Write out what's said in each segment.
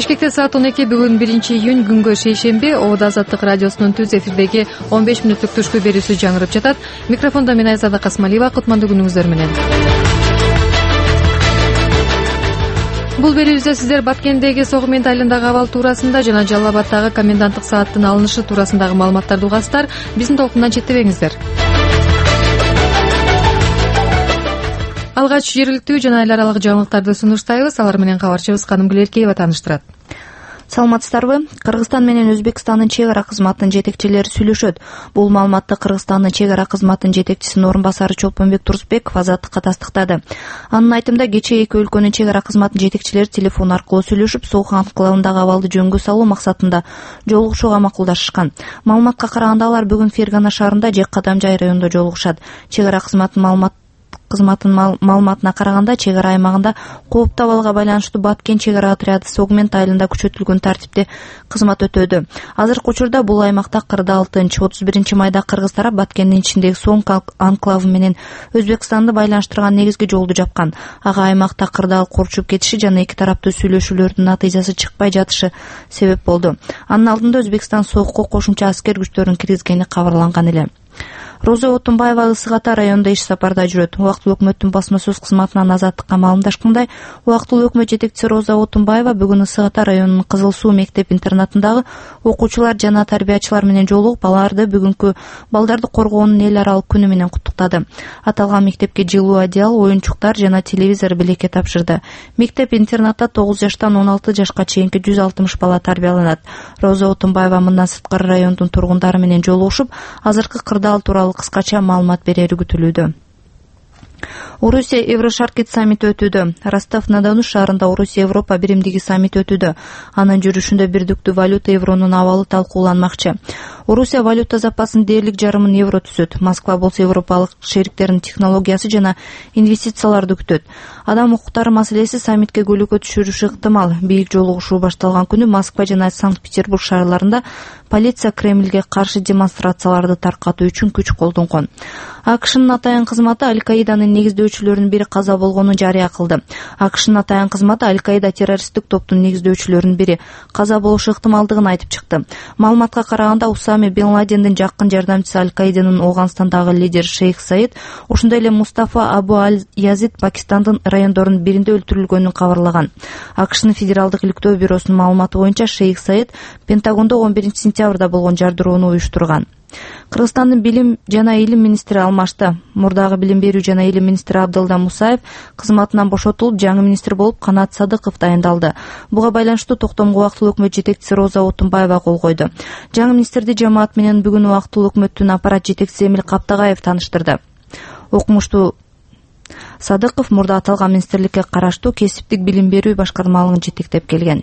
Бишкекте саат 12 бүгүн 1-июнь күнгө шейшемби Обода Азаттык радиосунун түз эфирдеги 15 мүнөттүк түшкү берүүсү жаңырып жатат. Микрофондо мен Айзада Касмалиева. Кутмандуу күнүңүздөр менен. Бул берүүбүздө сиздер Баткендеги Согумент айылындагы абал туурасында жана Жалал Абадтагы коменданттык сааттын алынышы туурасындагы маалыматтарды угасыздар. Биздин толкундан четтебеңиздер. Алгач жергиликтүү жана эл аралык жаңылыктарды сунуштайбыз. Алар менен кабарчыбыз Канымгүл Эркеева тааныштырат. Саламатсыздарбы? Кыргызстан менен Өзбекстандын чек ара кызматынын жетекчилери сүйлөшөт. Бул маалыматты Кыргызстандын чек ара кызматынын жетекчисинин орун басары Чолпонбек Турсбеков Азаттыкка тастыктады. Анын айтымында кечээ эки өлкөнүн чек ара кызматынын жетекчилери телефон аркылуу сүйлөшүп, Согук анклавындагы абалды жөнгө салуу максатында жолугушууга макулдашышкан. Маалыматка караганда алар бүгүн Фергана шаарында же Кадамжай районунда жолугушат. Чек ара кызматынын маалыматына караганда чек ара аймагында кооптуу абалга байланыштуу Баткен чек ара отряды Согумент айылында күчөтүлгөн тартипте кызмат өтөдү. Азыркы учурда бул аймакта 46-31 майда кыргыз тарап Баткендин ичиндеги Соң анклавы менен Өзбекстанды байланыштырган негизги жолду жапкан. Ага аймакта кырдаал корчуп кетиши жана эки тараптуу сүйлөшүүлөрдүн натыйжасы чыкпай жатышы себеп болду. Анын алдында Өзбекстан Согукка кошумча аскер күчтөрүн киргизгени кабарланган эле. Роза Отунбаева Ысык Ата районунда иш сапарда жүрөт. Убактылуу өкмөттүн басма сөз кызматынан Азаттыкка маалымдашкандай, убактылуу өкмөт жетекчиси Роза Отунбаева бүгүн Ысык Ата районунун Кызыл Суу мектеп-интернатындагы окуучулар жана тарбиячылар менен жолугуп, аларды бүгүнкү балдарды коргоонун эл аралык күнү менен куттуктады. Аталган мектепке жылуу одеял, оюнчуктар жана телевизор белекке тапшырды. Мектеп-интернатта 9 жаштан 16 жашка чейинки 160 бала тарбияланат. Роза Отунбаева мындан сырткары райондун тургундары менен жолугушуп, азыркы кырдаал тууралуу кыскача маалымат берери күтүлүүдө. Орусия Еврошаркет саммити өтүүдө. Ростов-на-Дону шаарында Орусия Европа биримдиги саммити өтүүдө. Анын жүрүшүндө бирдиктүү валюта евронун абалы талкууланмакчы. Орусия валюта запасын дээрлик жарымын евро түзөт. Москва болсо европалык шериктеринин технологиясы жана инвестицияларды күтөт. Адам укуктары маселеси саммитке көйгөйгө түшүрүшү ыктымал. Бийик жолугушуу башталган күнү Москва жана Санкт-Петербург шаарларында полиция Кремльге каршы демонстрацияларды таркатуу үчүн күч колдонгон. АКШнын атайын кызматы Аль-Каиданын негиздөөчүлөрүнүн бири каза болгонун жарыя кылды. АКШнын атайын кызматы Аль-Каида террористтик топтун негиздөөчүлөрүнүн бири каза болушу ыктымалдыгын айтып чыкты. Маалыматка караганда Усами Бен Ладендин жакын жардамчысы Аль-Каиданын Оогандстандагы лидери Шейх Саид, ошондой эле Мустафа Абу Аль-Язид Пакистандын райондорунун биринде өлтүрүлгөнүн кабарлаган. АКШнын федералдык иликтөө бюросунун маалыматы боюнча Шейх Саид Пентагондо 11-сентябрда болгон жардыроону уюштурган. Кыргызстандын билим жана илим министри алмашты. Мурдагы билим берүү жана илим министри Абдылда Мусаев кызматынан бошотулуп, жаңы министр болуп Канат Садыков дайындалды. Буга байланыштуу токтомго убактылуу өкмөт жетекчиси Роза Отунбаева кол койду. Жаңы министрди жамаат менен бүгүн убактылуу өкмөттүн аппарат жетекчиси Эмил Каптагаев тааныштырды. Окумуштуу Садыков мурда аталган министрликке караштуу кесиптик билим берүү башкармалыгын жетектеп келген.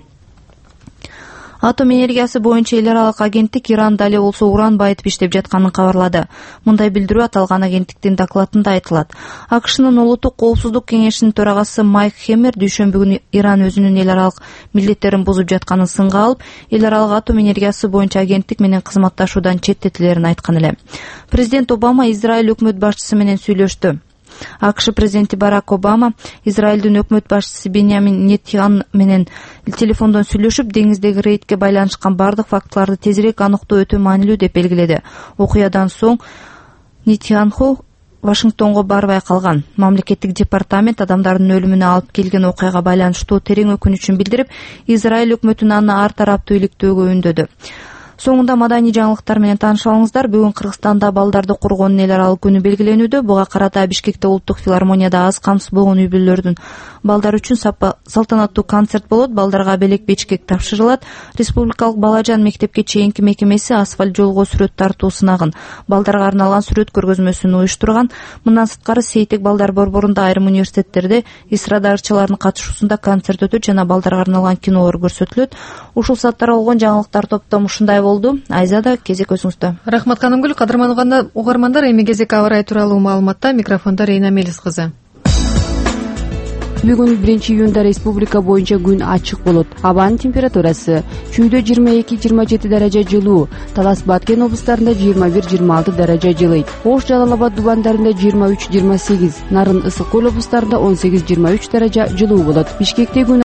Атом энергиясы боюнча эл аралык агенттик Иран дали болсо уран байытып иштеп жатканын кабарлады. Мындай билдирүү аталган агенттиктин докладында айтылат. АКШнын улуттук коопсуздук кеңешинин төрагасы Майк Хеммер дүйшөмбү күнү Иран өзүнүн эл аралык милдеттерин бузуп жатканын сынга алып, эл аралык атом энергиясы боюнча агенттик менен кызматташуудан четтетилерин айткан эле. Президент Обама Израиль өкмөт башчысы менен сүйлөштү. АКШ президенти Барак Обама Израилдин өкмөт башчысы Беньямин Нетаньяху менен телефондон сүйлөшүп, деңиздеги рейдке байланышкан бардык фактыларды тезирээк аныктоо өтө маанилүү деп белгиледи. Окуядан соң Нетаньяху Вашингтонго барбай калган. Мамлекеттик департамент адамдардын өлүмүнө алып келген окуяга байланыштуу терең өкүнүчүн билдирип, Израиль өкмөтүн аны ар тараптуу иликтөөгө үндөдү. Соңунда маданий жаңылыктар менен тааныша алыңыздар. Бүгүн Кыргызстанда балдарды коргоонун эл аралык күнү белгиленүүдө. Буга карата Бишкекте улуттук филармонияда аз камсыз болгон үй бүлөлөрдүн балдар үчүн салтанаттуу концерт болот. Балдарга белек бечкек тапшырылат. Республикалык балажан мектепке чейинки мекемеси асфальт жолго сүрөт тартуу сынагын, балдарга арналган сүрөт көргөзмөсүн уюштурган. Мындан сырткары Сейтек балдар борборунда айрым университеттерде эстрада ырчыларынын катышуусунда концерт өтөт жана балдарга арналган кинолор көрсөтүлөт. Ушул сааттар болгон жаңылыктар топтому ушундай болду. Айзада, кезек өзүңүздө. Рахмат Канымгүл. Кадырман угармандар, эми кезек аба ырайы тууралуу маалыматта. Микрофондо Рейна Мелис кызы. Бүгүн 1-июнда республика боюнча күн ачык болот. Абанын температурасы чүйдө 22-27 даража жылуу, Талас Баткен облустарында 21-26 даража жылыйт. Ош Жалал Абад дубандарында 23-28, Нарын Ысык Көл облустарында 18-23 даража жылуу болот. Бишкекте күн